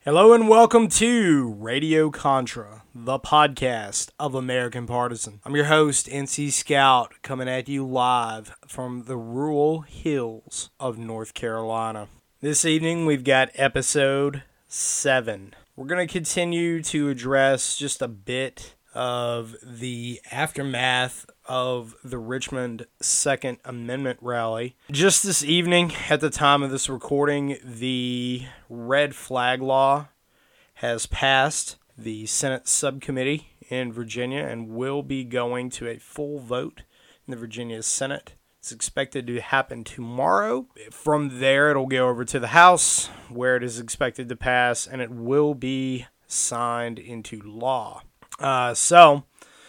Hello and welcome to Radio Contra, the podcast of American Partisan. I'm your host, NC Scout, coming at you live from the rural hills of North Carolina. This evening we've got episode 7. We're going to continue to address just a bit of the aftermath of the Richmond Second Amendment rally. Just this evening, at the time of this recording, the red flag law has passed the Senate subcommittee in Virginia and will be going to a full vote in the Virginia Senate. It's expected to happen tomorrow. From there, it'll go over to the House, where it is expected to pass, and it will be signed into law. So,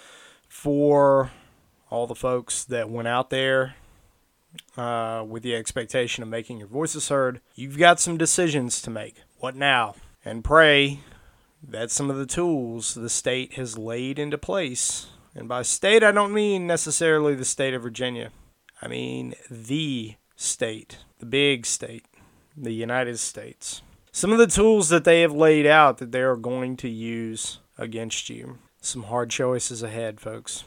for all the folks that went out there with the expectation of making your voices heard, you've got some decisions to make. What now? And pray that some of the tools the state has laid into place, and by state I don't mean necessarily the state of Virginia. I mean the state, the big state, the United States. Some of the tools that they have laid out that they are going to use against you. Some hard choices ahead, folks.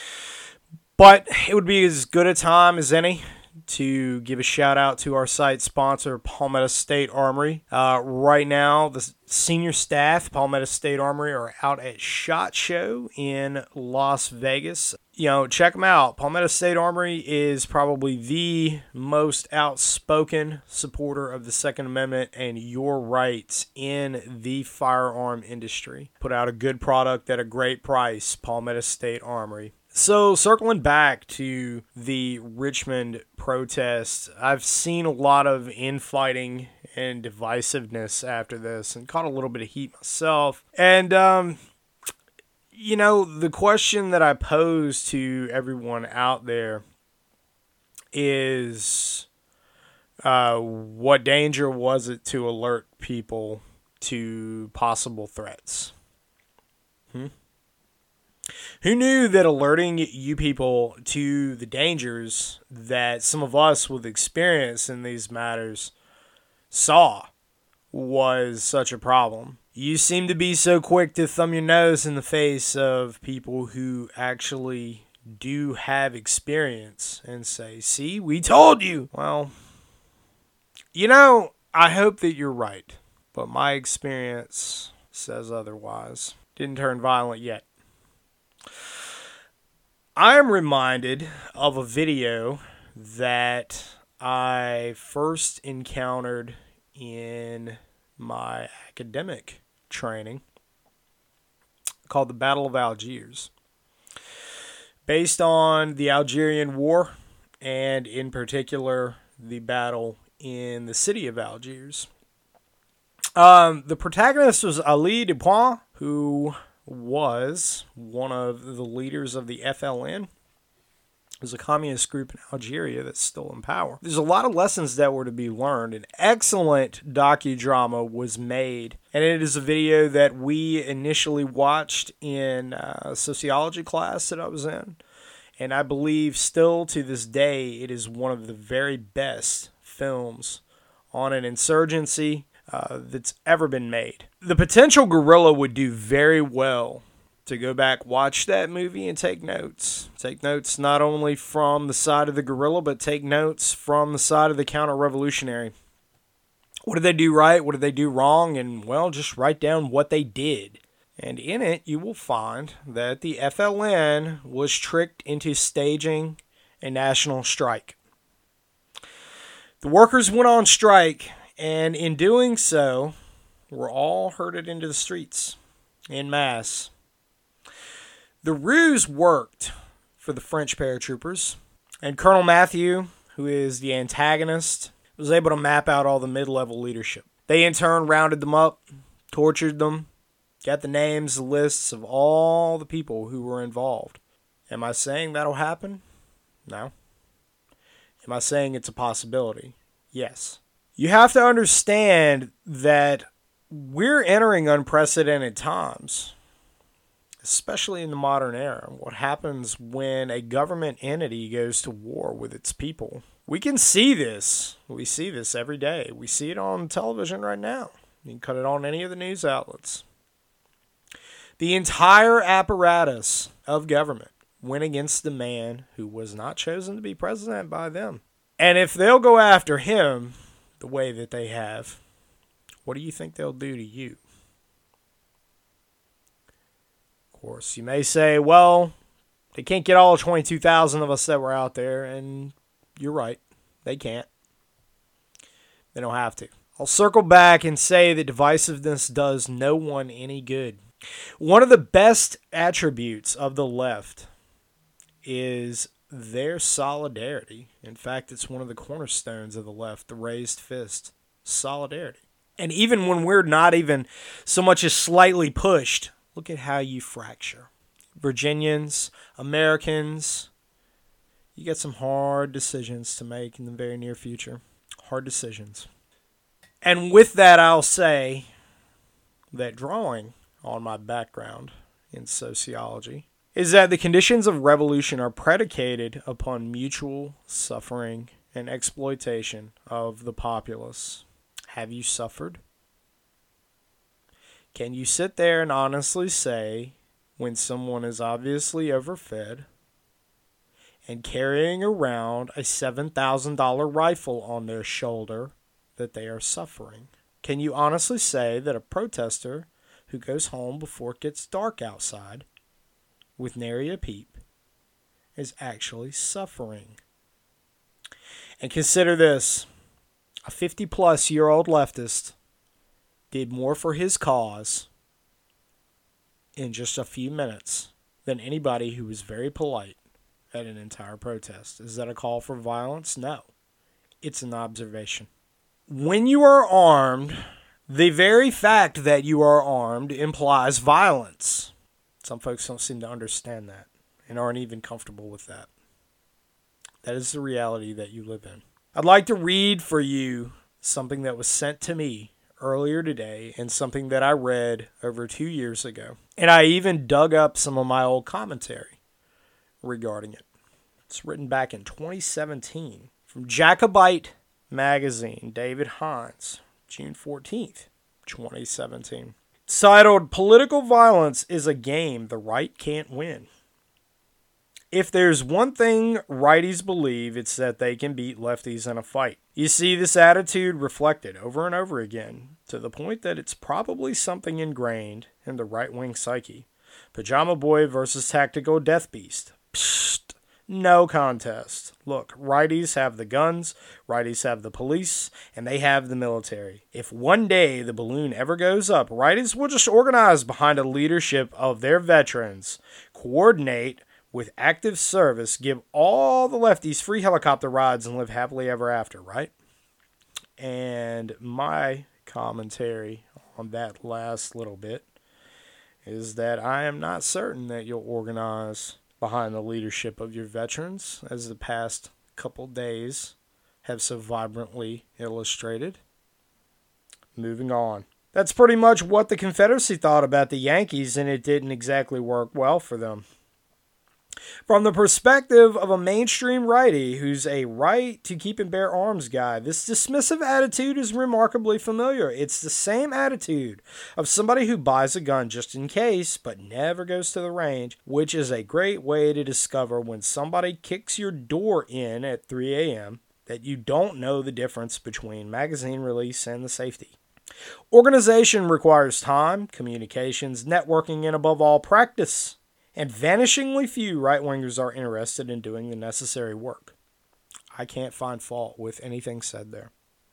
But it would be as good a time as any to give a shout out to our site sponsor, Palmetto State Armory. Right now, the senior staff, Palmetto State Armory, are out at SHOT Show in Las Vegas. Check them out. Palmetto State Armory is probably the most outspoken supporter of the Second Amendment and your rights in the firearm industry. Put out a good product at a great price, Palmetto State Armory. So, circling back to the Richmond protests, I've seen a lot of infighting and divisiveness after this and caught a little bit of heat myself. And, the question that I pose to everyone out there is, what danger was it to alert people to possible threats? Who knew that alerting you people to the dangers that some of us with experience in these matters saw was such a problem? You seem to be so quick to thumb your nose in the face of people who actually do have experience and say, see, we told you. Well, I hope that you're right, but my experience says otherwise. Didn't turn violent yet. I am reminded of a video that I first encountered in my academic training called the Battle of Algiers. Based on the Algerian War, and in particular, the battle in the city of Algiers. The protagonist was Ali Dupont, who was one of the leaders of the FLN. It was a communist group in Algeria that's still in power. There's a lot of lessons that were to be learned. An excellent docudrama was made, and it is a video that we initially watched in a sociology class that I was in, and I believe still to this day it is one of the very best films on an insurgency that's ever been made. The potential guerrilla would do very well to go back, watch that movie, and take notes. Take notes not only from the side of the guerrilla, but take notes from the side of the counter-revolutionary. What did they do right? What did they do wrong? And, well, just write down what they did. And in it, you will find that the FLN was tricked into staging a national strike. The workers went on strike, and in doing so, were all herded into the streets en masse. The ruse worked for the French paratroopers, and Colonel Mathieu, who is the antagonist, was able to map out all the mid-level leadership. They in turn rounded them up, tortured them, got the names, the lists of all the people who were involved. Am I saying that'll happen? No. Am I saying it's a possibility? Yes. You have to understand that we're entering unprecedented times, especially in the modern era. What happens when a government entity goes to war with its people? We can see this. We see this every day. We see it on television right now. You can cut it on any of the news outlets. The entire apparatus of government went against the man who was not chosen to be president by them. And if they'll go after him the way that they have, what do you think they'll do to you? Of course, you may say, well, they can't get all 22,000 of us that were out there, and you're right. They can't. They don't have to. I'll circle back and say that divisiveness does no one any good. One of the best attributes of the left is their solidarity. In fact, it's one of the cornerstones of the left, the raised fist, solidarity. And even when we're not even so much as slightly pushed, look at how you fracture. Virginians, Americans, you got some hard decisions to make in the very near future. Hard decisions. And with that, I'll say that drawing on my background in sociology is that the conditions of revolution are predicated upon mutual suffering and exploitation of the populace. Have you suffered? Can you sit there and honestly say, when someone is obviously overfed and carrying around a $7,000 rifle on their shoulder, that they are suffering? Can you honestly say that a protester who goes home before it gets dark outside with nary a peep is actually suffering? And consider this, a 50-plus-year-old leftist did more for his cause in just a few minutes than anybody who was very polite at an entire protest. Is that a call for violence? No. It's an observation. When you are armed, the very fact that you are armed implies violence. Some folks don't seem to understand that and aren't even comfortable with that. That is the reality that you live in. I'd like to read for you something that was sent to me earlier today and something that I read over 2 years ago. And I even dug up some of my old commentary regarding it. It's written back in 2017 from Jacobite Magazine, David Hines, June 14th, 2017. It's titled, "Political Violence is a Game the Right Can't Win. If there's one thing righties believe, it's that they can beat lefties in a fight. You see this attitude reflected over and over again, to the point that it's probably something ingrained in the right-wing psyche. Pajama Boy versus Tactical Death Beast. Psst, no contest. Look, righties have the guns, righties have the police, and they have the military. If one day the balloon ever goes up, righties will just organize behind a leadership of their veterans, coordinate with active service, give all the lefties free helicopter rides, and live happily ever after," right? And my commentary on that last little bit is that I am not certain that you'll organize behind the leadership of your veterans, as the past couple days have so vibrantly illustrated. Moving on. That's pretty much what the Confederacy thought about the Yankees, and it didn't exactly work well for them. From the perspective of a mainstream righty who's a right to keep and bear arms guy, this dismissive attitude is remarkably familiar. It's the same attitude of somebody who buys a gun just in case, but never goes to the range, which is a great way to discover when somebody kicks your door in at 3 a.m. that you don't know the difference between magazine release and the safety. Organization requires time, communications, networking, and above all, practice. And vanishingly few right-wingers are interested in doing the necessary work. I can't find fault with anything said there.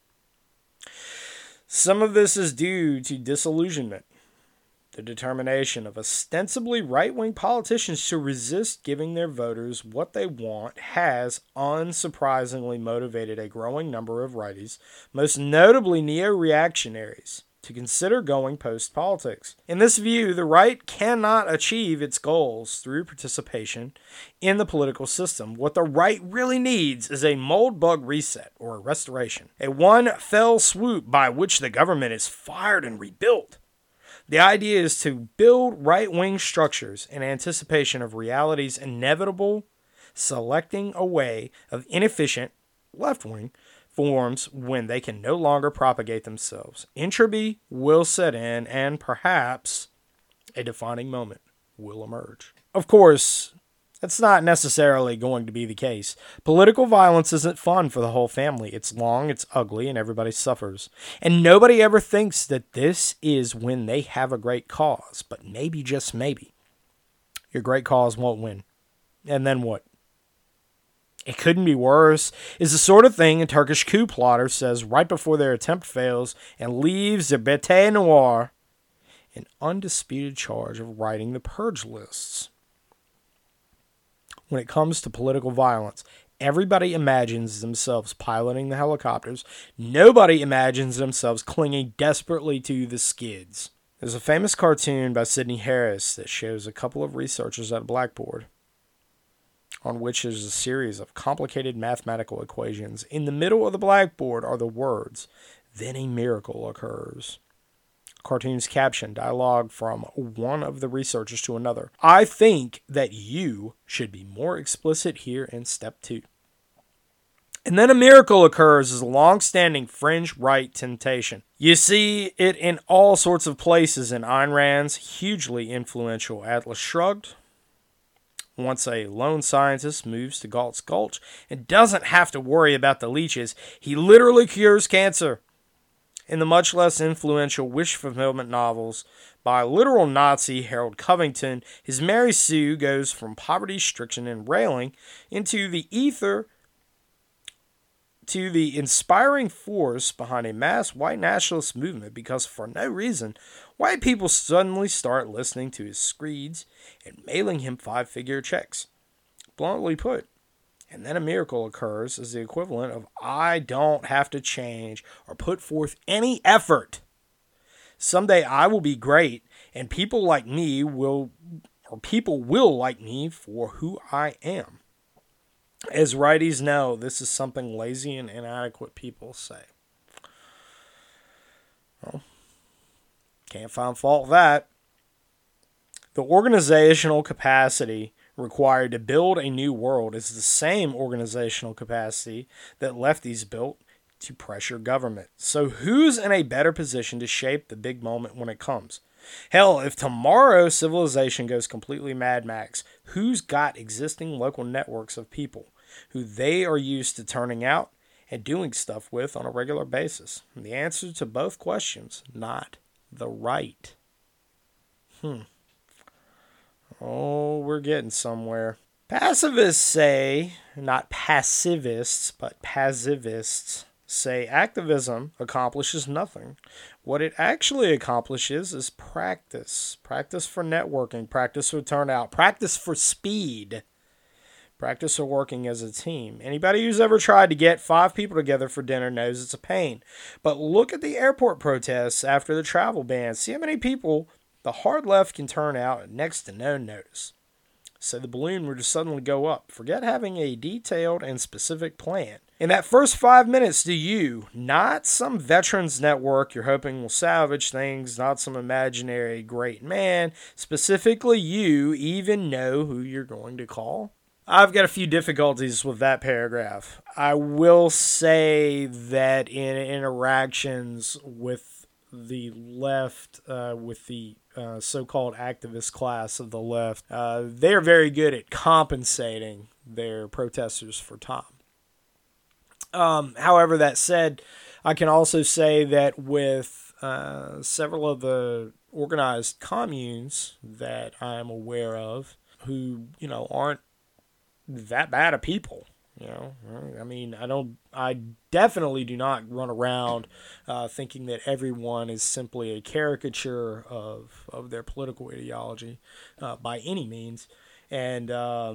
Some of this is due to disillusionment, the determination of ostensibly right-wing politicians to resist giving their voters what they want has unsurprisingly motivated a growing number of righties, most notably neo-reactionaries, to consider going post-politics. In this view, the right cannot achieve its goals through participation in the political system. What the right really needs is a mold bug reset or a restoration, a one fell swoop by which the government is fired and rebuilt. The idea is to build right-wing structures in anticipation of reality's inevitable selecting away of inefficient left-wing forms when they can no longer propagate themselves. Entropy will set in, and perhaps a defining moment will emerge. Of course, that's not necessarily going to be the case. Political violence isn't fun for the whole family. It's long, it's ugly, and everybody suffers. And nobody ever thinks that this is when they have a great cause. But maybe, just maybe, your great cause won't win. And then what? It couldn't be worse is the sort of thing a Turkish coup plotter says right before their attempt fails and leaves the Bete Noir an undisputed charge of writing the purge lists. When it comes to political violence, everybody imagines themselves piloting the helicopters. Nobody imagines themselves clinging desperately to the skids. There's a famous cartoon by Sidney Harris that shows a couple of researchers at a blackboard on which is a series of complicated mathematical equations. In the middle of the blackboard are the words, "Then a miracle occurs." Cartoon's caption, dialogue from one of the researchers to another. I think that you should be more explicit here in step 2. And then a miracle occurs is a long-standing fringe right temptation. You see it in all sorts of places in Ayn Rand's hugely influential Atlas Shrugged. Once a lone scientist moves to Galt's Gulch and doesn't have to worry about the leeches, he literally cures cancer. In the much less influential wish fulfillment novels by literal Nazi Harold Covington, his Mary Sue goes from poverty-stricken and railing into the ether to the inspiring force behind a mass white nationalist movement because for no reason, white people suddenly start listening to his screeds and mailing him 5-figure checks. Bluntly put, and then a miracle occurs is the equivalent of I don't have to change or put forth any effort. Someday I will be great and people will like me for who I am. As righties know, this is something lazy and inadequate people say. Well, can't find fault with that. The organizational capacity required to build a new world is the same organizational capacity that lefties built to pressure government. So who's in a better position to shape the big moment when it comes? Hell, if tomorrow civilization goes completely Mad Max, who's got existing local networks of people who they are used to turning out and doing stuff with on a regular basis? And the answer to both questions, not the right. Oh, we're getting somewhere. Pacifists say, not pacifists, but pacifists say activism accomplishes nothing. What it actually accomplishes is practice. Practice for networking, practice for turnout, practice for speed. Practice for working as a team. Anybody who's ever tried to get 5 people together for dinner knows it's a pain. But look at the airport protests after the travel ban. See how many people the hard left can turn out at next to no notice. So the balloon would just suddenly go up. Forget having a detailed and specific plan. In that first 5 minutes, do you, not some veterans network you're hoping will salvage things, not some imaginary great man, specifically you, even know who you're going to call? I've got a few difficulties with that paragraph. I will say that in interactions with the left, with the so-called activist class of the left, they're very good at compensating their protesters for time. However, that said, I can also say that with several of the organized communes that I'm aware of who, aren't that bad of people. I mean, I definitely do not run around thinking that everyone is simply a caricature of their political ideology by any means. And,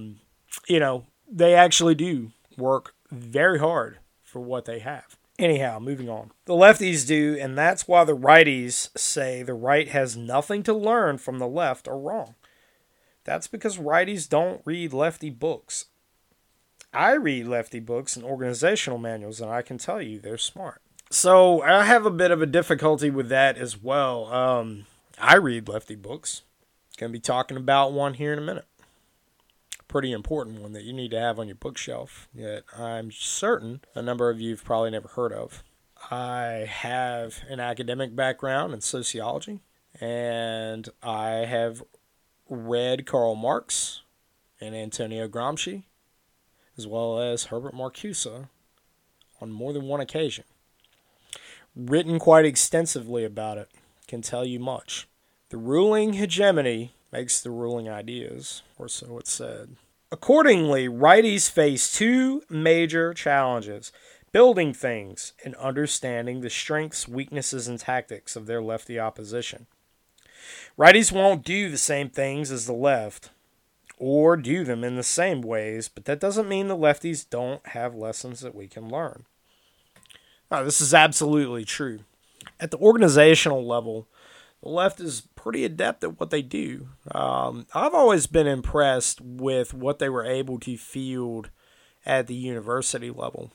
they actually do work very hard for what they have. Anyhow, moving on. The lefties do, and that's why the righties say the right has nothing to learn from the left are wrong. That's because righties don't read lefty books. I read lefty books and organizational manuals, and I can tell you they're smart. So I have a bit of a difficulty with that as well. I read lefty books. Going to be talking about one here in a minute. pretty important one that you need to have on your bookshelf that I'm certain a number of you have probably never heard of. I have an academic background in sociology, and I have read Karl Marx and Antonio Gramsci, as well as Herbert Marcuse on more than one occasion. Written quite extensively about it, can tell you much. The ruling hegemony makes the ruling ideas, or so it's said. Accordingly, righties face two major challenges: building things and understanding the strengths, weaknesses, and tactics of their lefty opposition. Righties won't do the same things as the left, or do them in the same ways, but that doesn't mean the lefties don't have lessons that we can learn. Now, this is absolutely true. At the organizational level, the left is pretty adept at what they do. I've always been impressed with what they were able to field at the university level.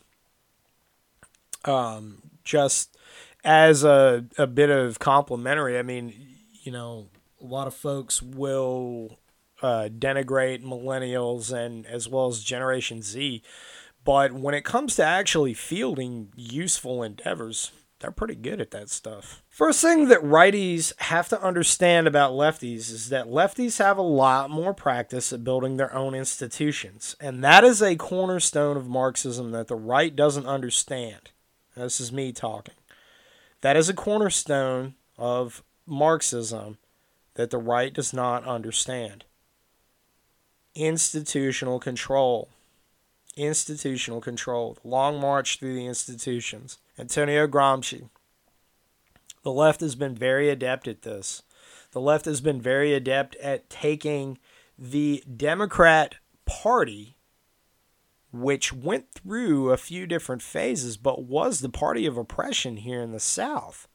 Just as a bit of complimentary, I mean, a lot of folks will denigrate millennials and as well as Generation Z, but when it comes to actually fielding useful endeavors, they're pretty good at that stuff. First thing that righties have to understand about lefties is that lefties have a lot more practice at building their own institutions, and that is a cornerstone of Marxism that the right doesn't understand. This is me talking. That is a cornerstone of Marxism that the right does not understand. Institutional control. Institutional control. The long march through the institutions. Antonio Gramsci. The left has been very adept at this. The left has been very adept at taking the Democrat Party, which went through a few different phases, but was the party of oppression here in the South,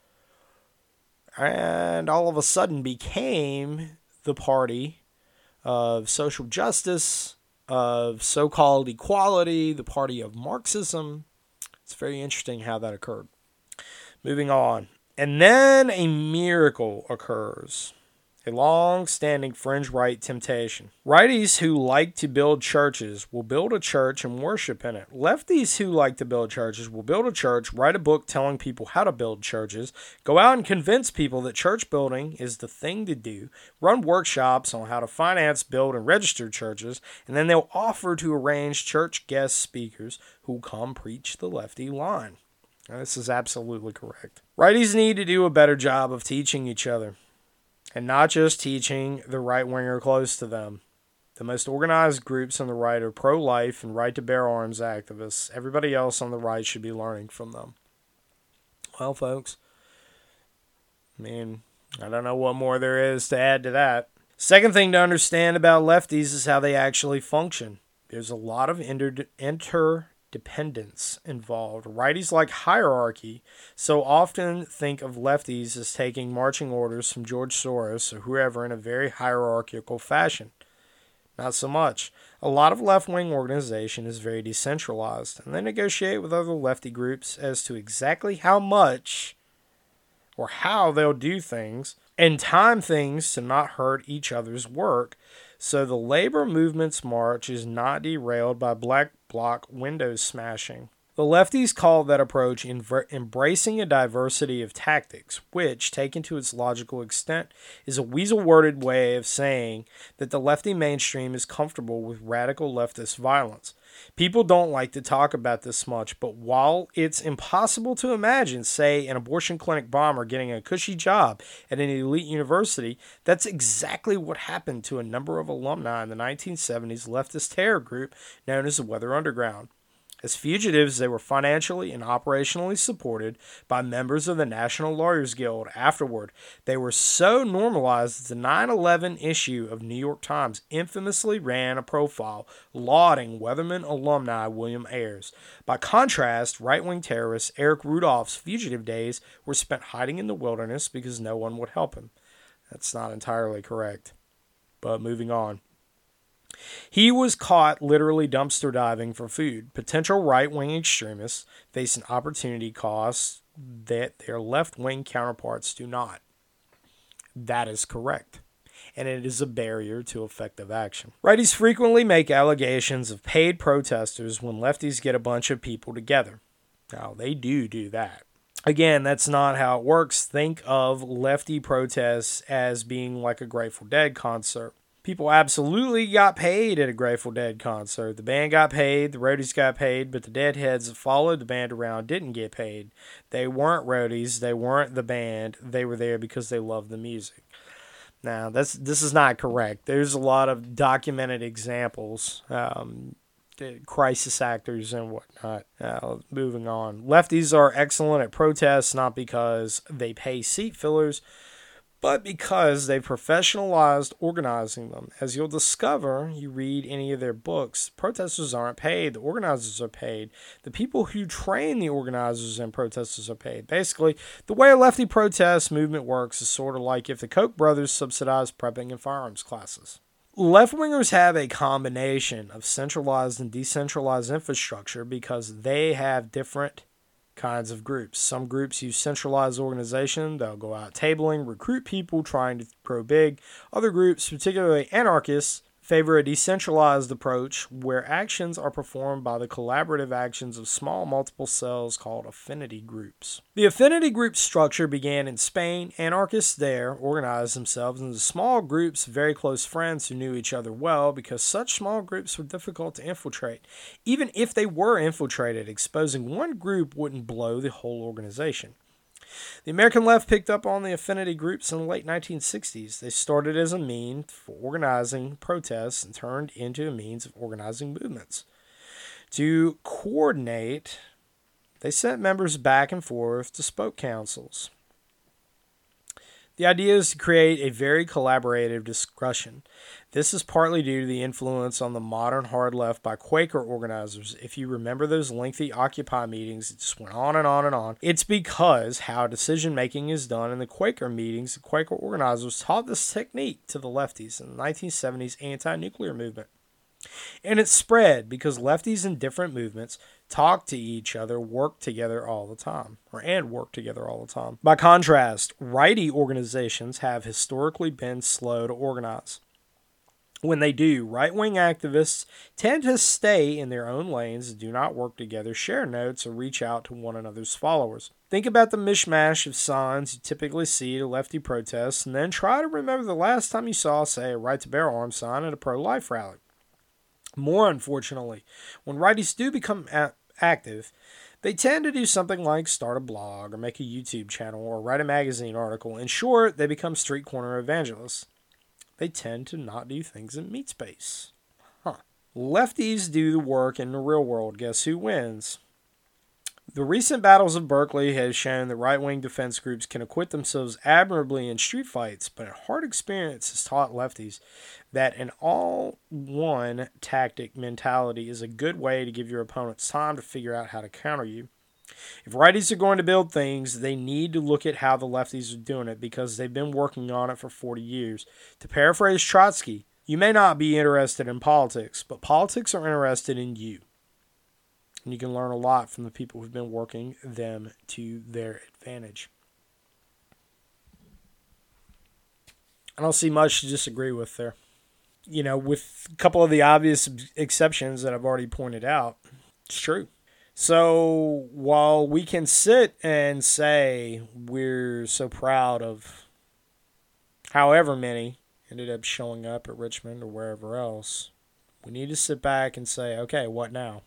and all of a sudden became the party of social justice, of so-called equality, the party of Marxism. It's very interesting how that occurred. Moving on. And then a miracle occurs. A long-standing fringe right temptation. Righties who like to build churches will build a church and worship in it. Lefties who like to build churches will build a church, write a book telling people how to build churches, go out and convince people that church building is the thing to do, run workshops on how to finance, build, and register churches, and then they'll offer to arrange church guest speakers who come preach the lefty line. Now, this is absolutely correct. Righties need to do a better job of teaching each other. And not just teaching the right-winger close to them. The most organized groups on the right are pro-life and right-to-bear-arms activists. Everybody else on the right should be learning from them. Well, folks, I don't know what more there is to add to that. Second thing to understand about lefties is how they actually function. There's a lot of interdependence involved. Righties like hierarchy, so often think of lefties as taking marching orders from George Soros or whoever in a very hierarchical fashion. Not so much. A lot of left-wing organization is very decentralized, and they negotiate with other lefty groups as to exactly how much or how they'll do things and time things to not hurt each other's work, so the labor movement's march is not derailed by black bloc window smashing. The lefties call that approach embracing a diversity of tactics, which, taken to its logical extent, is a weasel-worded way of saying that the lefty mainstream is comfortable with radical leftist violence. People don't like to talk about this much, but while it's impossible to imagine, say, an abortion clinic bomber getting a cushy job at an elite university, that's exactly what happened to a number of alumni in the 1970s leftist terror group known as the Weather Underground. As fugitives, they were financially and operationally supported by members of the National Lawyers Guild. Afterward, they were so normalized that the 9/11 issue of New York Times infamously ran a profile lauding Weatherman alumni William Ayers. By contrast, right-wing terrorist Eric Rudolph's fugitive days were spent hiding in the wilderness because no one would help him. That's not entirely correct. But moving on. He was caught literally dumpster diving for food. Potential right-wing extremists face an opportunity cost that their left-wing counterparts do not. That is correct. and it is a barrier to effective action. Righties frequently make allegations of paid protesters when lefties get a bunch of people together. Now, they do that. Again, that's not how it works. Think of lefty protests as being like a Grateful Dead concert. People absolutely got paid at a Grateful Dead concert. The band got paid, the roadies got paid, but the Deadheads that followed the band around didn't get paid. They weren't roadies, they weren't the band, they were there because they loved the music. Now, this is not correct. There's a lot of documented examples, crisis actors and whatnot. Moving on. Lefties are excellent at protests, not because they pay seat fillers, but because they've professionalized organizing them. As you'll discover, you read any of their books, protesters aren't paid, the organizers are paid. The people who train the organizers and protesters are paid. Basically, the way a lefty protest movement works is sort of like if the Koch brothers subsidized prepping and firearms classes. Left-wingers have a combination of centralized and decentralized infrastructure because they have different kinds of groups. Some groups use centralized organization. They'll go out tabling, recruit people trying to grow big. Other groups, particularly anarchists, favor a decentralized approach where actions are performed by the collaborative actions of small multiple cells called affinity groups. The affinity group structure began in Spain. Anarchists there organized themselves into small groups of very close friends who knew each other well because such small groups were difficult to infiltrate. Even if they were infiltrated, exposing one group wouldn't blow the whole organization. The American left picked up on the affinity groups in the late 1960s. They started as a means for organizing protests and turned into a means of organizing movements. To coordinate, they sent members back and forth to spoke councils. The idea is to create a very collaborative discussion. This is partly due to the influence on the modern hard left by Quaker organizers. If you remember those lengthy Occupy meetings, it just went on and on and on. It's because how decision-making is done in the Quaker meetings, the Quaker organizers taught this technique to the lefties in the 1970s anti-nuclear movement. And it spread because lefties in different movements talk to each other, work together all the time. By contrast, righty organizations have historically been slow to organize. When they do, right-wing activists tend to stay in their own lanes, do not work together, share notes, or reach out to one another's followers. Think about the mishmash of signs you typically see at lefty protests, and then try to remember the last time you saw, say, a right-to-bear arms sign at a pro-life rally. More unfortunately, when righties do become active, they tend to do something like start a blog or make a YouTube channel or write a magazine article. In short, they become street corner evangelists. They tend to not do things in meat space. Lefties do the work in the real world. Guess who wins? The recent battles of Berkeley has shown that right-wing defense groups can acquit themselves admirably in street fights, but a hard experience has taught lefties that an all-one tactic mentality is a good way to give your opponents time to figure out how to counter you. If righties are going to build things, they need to look at how the lefties are doing it because they've been working on it for 40 years. To paraphrase Trotsky, you may not be interested in politics, but politics are interested in you. And you can learn a lot from the people who've been working them to their advantage. I don't see much to disagree with there. You know, with a couple of the obvious exceptions that I've already pointed out, it's true. So while we can sit and say we're so proud of however many ended up showing up at Richmond or wherever else, we need to sit back and say, okay, what now?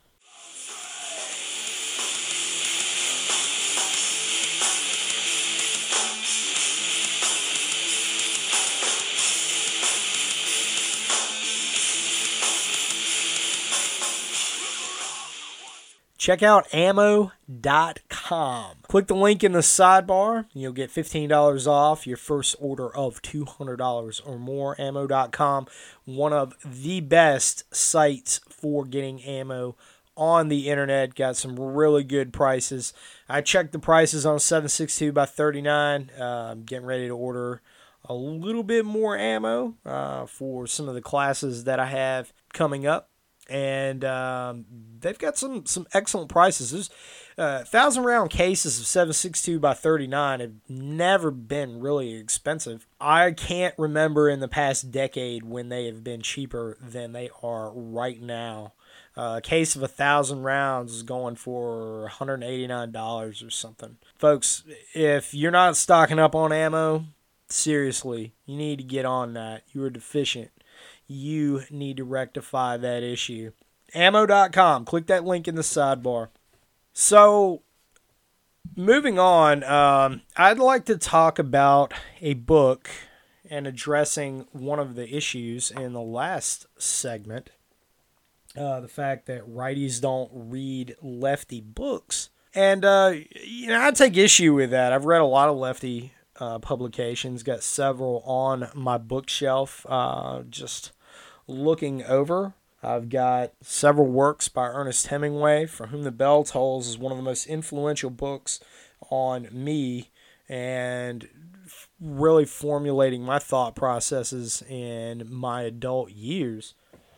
Check out ammo.com. Click the link in the sidebar. You'll get $15 off your first order of $200 or more. Ammo.com, one of the best sites for getting ammo on the internet. Got some really good prices. I checked the prices on 7.62 by 39. Getting ready to order a little bit more ammo for some of the classes that I have coming up. And they've got some excellent prices. 1,000 round cases of 7.62 by 39 have never been really expensive. I can't remember in the past decade when they have been cheaper than they are right now. A case of 1,000 rounds is going for $189 or something. Folks, if you're not stocking up on ammo, seriously, you need to get on that. You are deficient. You need to rectify that issue. Ammo.com. Click that link in the sidebar. So, moving on, I'd like to talk about a book and addressing one of the issues in the last segment. The fact that righties don't read lefty books. And, I take issue with that. I've read a lot of lefty publications, got several on my bookshelf, just looking over. I've got several works by Ernest Hemingway, For Whom the Bell Tolls is one of the most influential books on me and really formulating my thought processes in my adult years.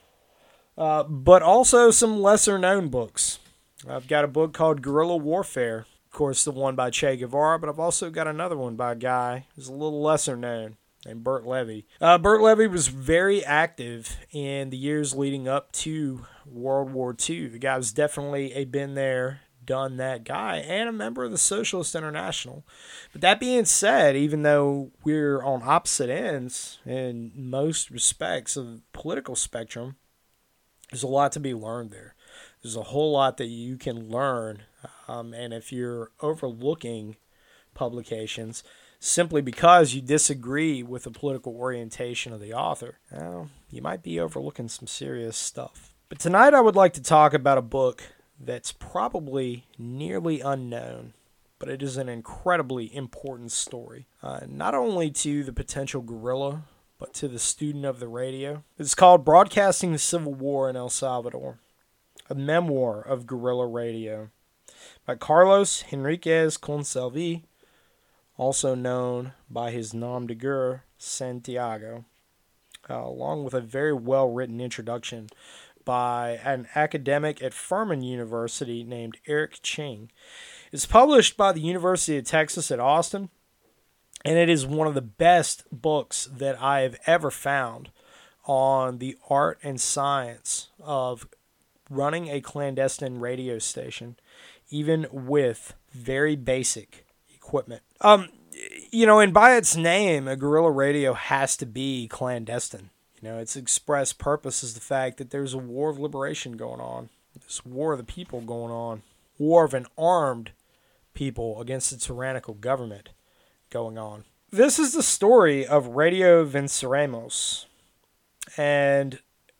But also some lesser-known books. I've got a book called Guerrilla Warfare, of course the one by Che Guevara, but I've also got another one by a guy who's a little lesser known, named Bert Levy. Bert Levy was very active in the years leading up to World War II. The guy was definitely a been there, done that guy, and a member of the Socialist International. But that being said, even though we're on opposite ends in most respects of the political spectrum, there's a lot to be learned there. There's a whole lot that you can learn, and if you're overlooking publications simply because you disagree with the political orientation of the author, well, you might be overlooking some serious stuff. But tonight I would like to talk about a book that's probably nearly unknown, but it is an incredibly important story, not only to the potential guerrilla, but to the student of the radio. It's called Broadcasting the Civil War in El Salvador, a memoir of guerrilla radio by Carlos Henriquez Consalvi, also known by his nom de guerre, Santiago, along with a very well-written introduction by an academic at Furman University named Eric Ching. It's published by the University of Texas at Austin, and it is one of the best books that I have ever found on the art and science of running a clandestine radio station, even with very basic equipment. And by its name, a guerrilla radio has to be clandestine. Its express purpose is the fact that there's a war of liberation going on. This war of the people going on. War of an armed people against a tyrannical government going on. This is the story of Radio Venceremos. And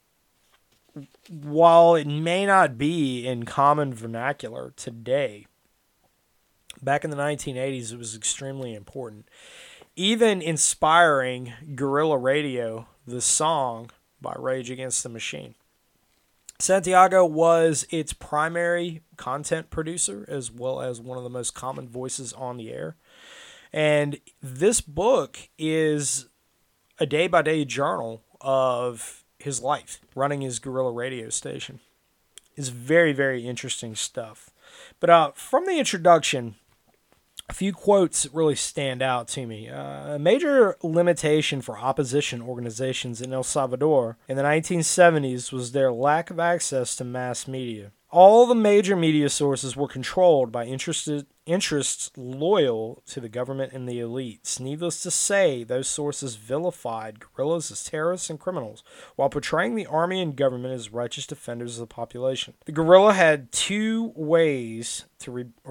while it may not be in common vernacular today, back in the 1980s, it was extremely important. Even inspiring Guerrilla Radio, the song by Rage Against the Machine. Santiago was its primary content producer, as well as one of the most common voices on the air. And this book is a day-by-day journal of his life, running his guerrilla radio station. It's very, very interesting stuff. But from the introduction, a few quotes really stand out to me. A major limitation for opposition organizations in El Salvador in the 1970s was their lack of access to mass media. All the major media sources were controlled by interests loyal to the government and the elites. Needless to say, those sources vilified guerrillas as terrorists and criminals, while portraying the army and government as righteous defenders of the population. The guerrilla had few ways to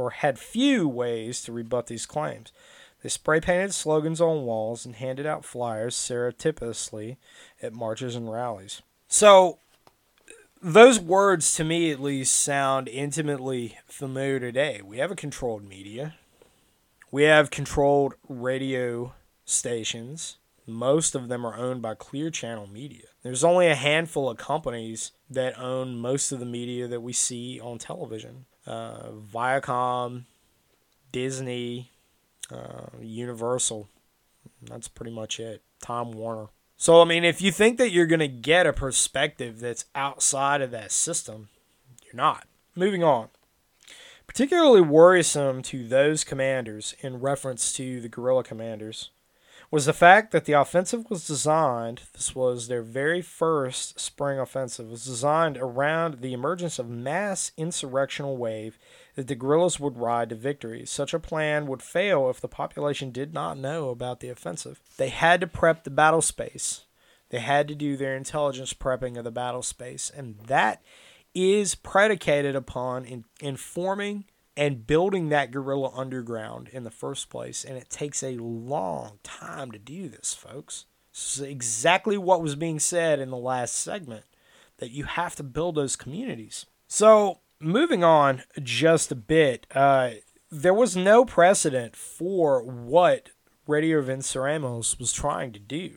rebut these claims. They spray-painted slogans on walls and handed out flyers surreptitiously at marches and rallies. So, those words, to me at least, sound intimately familiar today. We have a controlled media. We have controlled radio stations. Most of them are owned by Clear Channel Media. There's only a handful of companies that own most of the media that we see on television. Viacom, Disney, Universal. That's pretty much it. Time Warner. So, if you think that you're going to get a perspective that's outside of that system, you're not. Moving on. Particularly worrisome to those commanders, in reference to the guerrilla commanders, was the fact that the offensive was designed, this was their very first spring offensive, was designed around the emergence of mass insurrectional wave that the guerrillas would ride to victory. Such a plan would fail if the population did not know about the offensive. They had to prep the battle space. They had to do their intelligence prepping of the battle space, and that is predicated upon informing and building that guerrilla underground in the first place. And it takes a long time to do this, folks. This is exactly what was being said in the last segment, that you have to build those communities. So, moving on just a bit, there was no precedent for what Radio Venceremos was trying to do.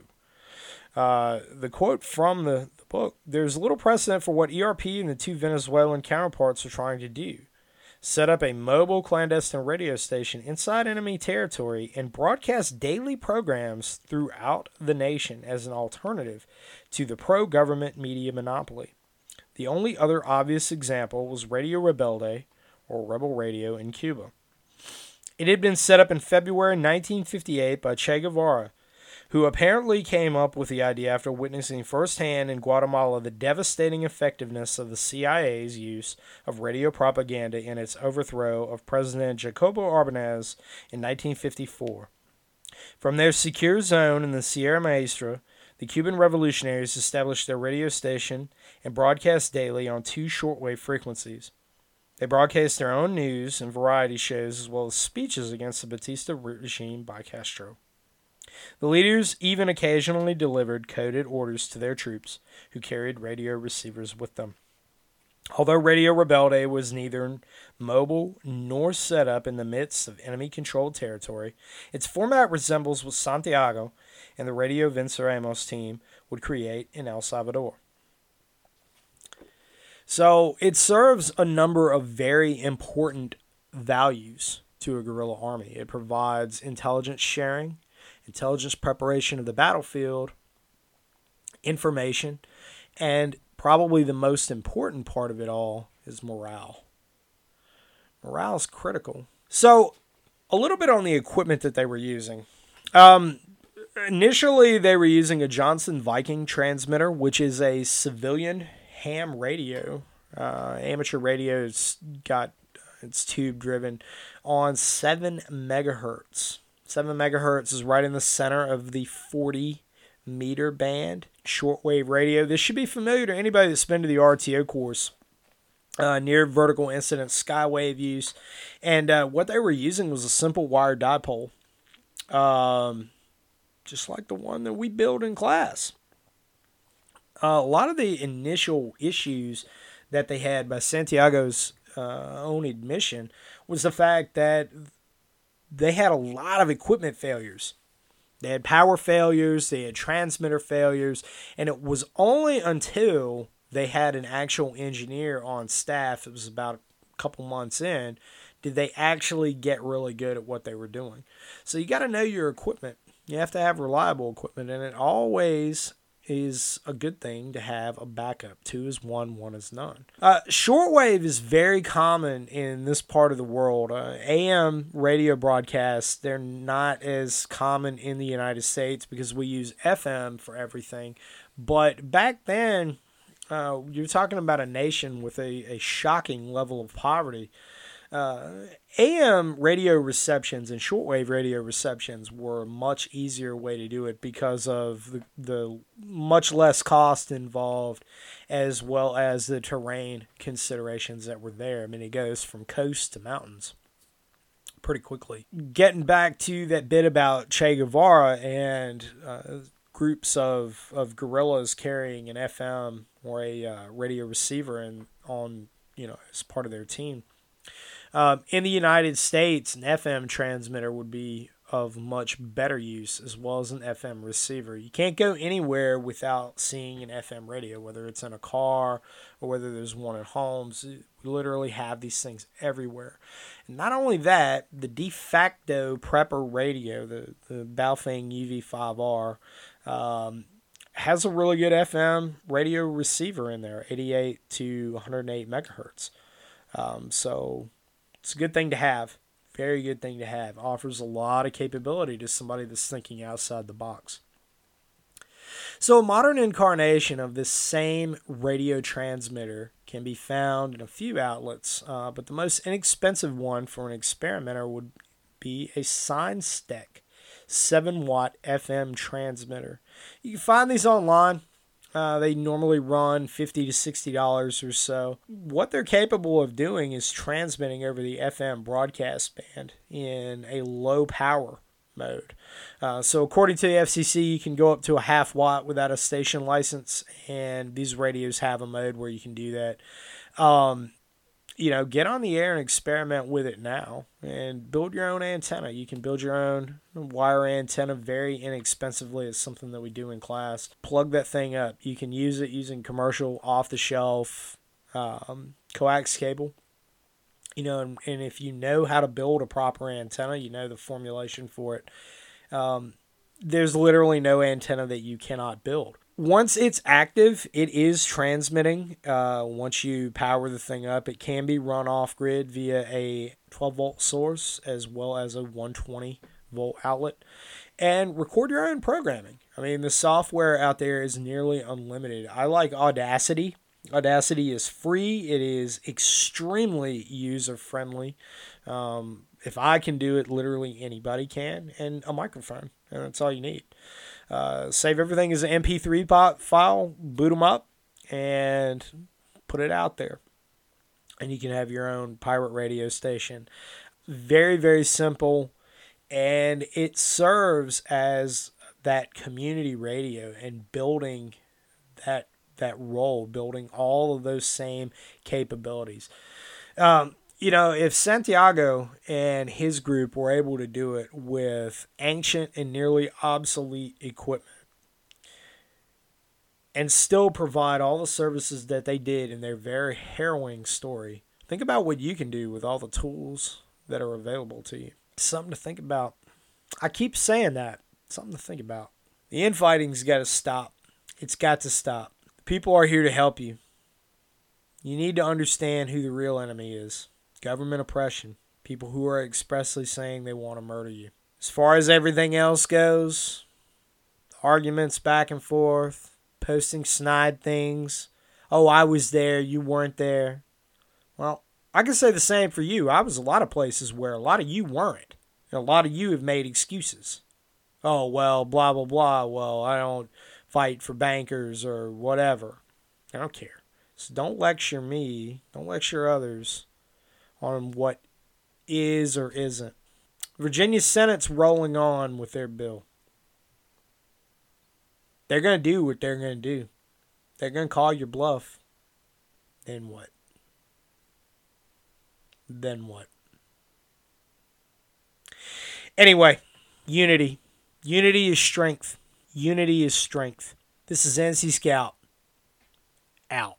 The quote from the book, there's little precedent for what ERP and the two Venezuelan counterparts are trying to do. Set up a mobile clandestine radio station inside enemy territory and broadcast daily programs throughout the nation as an alternative to the pro-government media monopoly. The only other obvious example was Radio Rebelde, or Rebel Radio, in Cuba. It had been set up in February 1958 by Che Guevara, who apparently came up with the idea after witnessing firsthand in Guatemala the devastating effectiveness of the CIA's use of radio propaganda in its overthrow of President Jacobo Arbenez in 1954. From their secure zone in the Sierra Maestra, the Cuban revolutionaries established their radio station and broadcast daily on 2 shortwave frequencies. They broadcast their own news and variety shows as well as speeches against the Batista regime by Castro. The leaders even occasionally delivered coded orders to their troops, who carried radio receivers with them. Although Radio Rebelde was neither mobile nor set up in the midst of enemy-controlled territory, its format resembles what Santiago and the Radio Venceremos team would create in El Salvador. So it serves a number of very important values to a guerrilla army. It provides intelligence sharing, intelligence preparation of the battlefield, information, and probably the most important part of it all is morale. Morale is critical. So, a little bit on the equipment that they were using. Initially, they were using a Johnson Viking transmitter, which is a civilian ham radio. Amateur radio. It's tube driven on 7 megahertz. 7 megahertz is right in the center of the 40-meter band shortwave radio. This should be familiar to anybody that's been to the RTO course. Near vertical incident skywave use. And what they were using was a simple wire dipole. Just like the one that we built in class. A lot of the initial issues that they had, by Santiago's own admission, was the fact that they had a lot of equipment failures. They had power failures, they had transmitter failures, and it was only until they had an actual engineer on staff, it was about a couple months in, did they actually get really good at what they were doing. So you got to know your equipment. You have to have reliable equipment, and it always is a good thing to have a backup. 2 is 1, 1 is none. Shortwave is very common in this part of the world. AM radio broadcasts, they're not as common in the United States because we use FM for everything. But back then, you're talking about a nation with a shocking level of poverty. AM radio receptions and shortwave radio receptions were a much easier way to do it because of the much less cost involved, as well as the terrain considerations that were there. I mean, it goes from coast to mountains pretty quickly. Getting back to that bit about Che Guevara and groups of guerrillas carrying an FM or a radio receiver as part of their team. In the United States, an FM transmitter would be of much better use, as well as an FM receiver. You can't go anywhere without seeing an FM radio, whether it's in a car or whether there's one at homes. We literally have these things everywhere. And not only that, the de facto prepper radio, the Baofeng UV5R, has a really good FM radio receiver in there, 88 to 108 megahertz. So It's a good thing to have. Very good thing to have. Offers a lot of capability to somebody that's thinking outside the box. So a modern incarnation of this same radio transmitter can be found in a few outlets, but the most inexpensive one for an experimenter would be a SignStec 7-watt FM transmitter. You can find these online. They normally run $50 to $60 or so. What they're capable of doing is transmitting over the FM broadcast band in a low power mode. So according to the FCC, you can go up to a half watt without a station license, and these radios have a mode where you can do that. Get on the air and experiment with it now and build your own antenna. You can build your own wire antenna very inexpensively. It's something that we do in class. Plug that thing up. You can use it using commercial off-the-shelf coax cable. And if you know how to build a proper antenna, you know the formulation for it. There's literally no antenna that you cannot build. Once it's active, it is transmitting. Once you power the thing up, it can be run off-grid via a 12-volt source as well as a 120-volt outlet. And record your own programming. I mean, the software out there is nearly unlimited. I like Audacity. Audacity is free. It is extremely user-friendly. If I can do it, literally anybody can. And a microphone. And that's all you need. Save everything as an MP3 file, boot them up, and put it out there. And you can have your own pirate radio station. Very, very simple. And it serves as that community radio and building that role, building all of those same capabilities. If Santiago and his group were able to do it with ancient and nearly obsolete equipment and still provide all the services that they did in their very harrowing story, think about what you can do with all the tools that are available to you. Something to think about. I keep saying that. Something to think about. The infighting's got to stop. It's got to stop. People are here to help you. You need to understand who the real enemy is. Government oppression. People who are expressly saying they want to murder you. As far as everything else goes, arguments back and forth, posting snide things. Oh, I was there, you weren't there. Well, I can say the same for you. I was a lot of places where a lot of you weren't. And a lot of you have made excuses. Oh, well, blah, blah, blah. Well, I don't fight for bankers or whatever. I don't care. So don't lecture me. Don't lecture others on what is or isn't. Virginia Senate's rolling on with their bill. They're going to do what they're going to do. They're going to call your bluff. Then what? Then what? Anyway, unity. Unity is strength. Unity is strength. This is NC Scout. Out.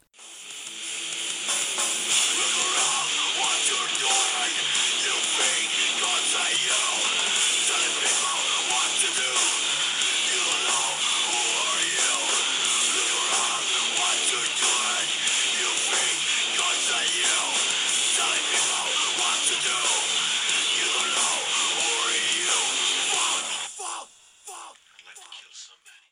Let's kill somebody.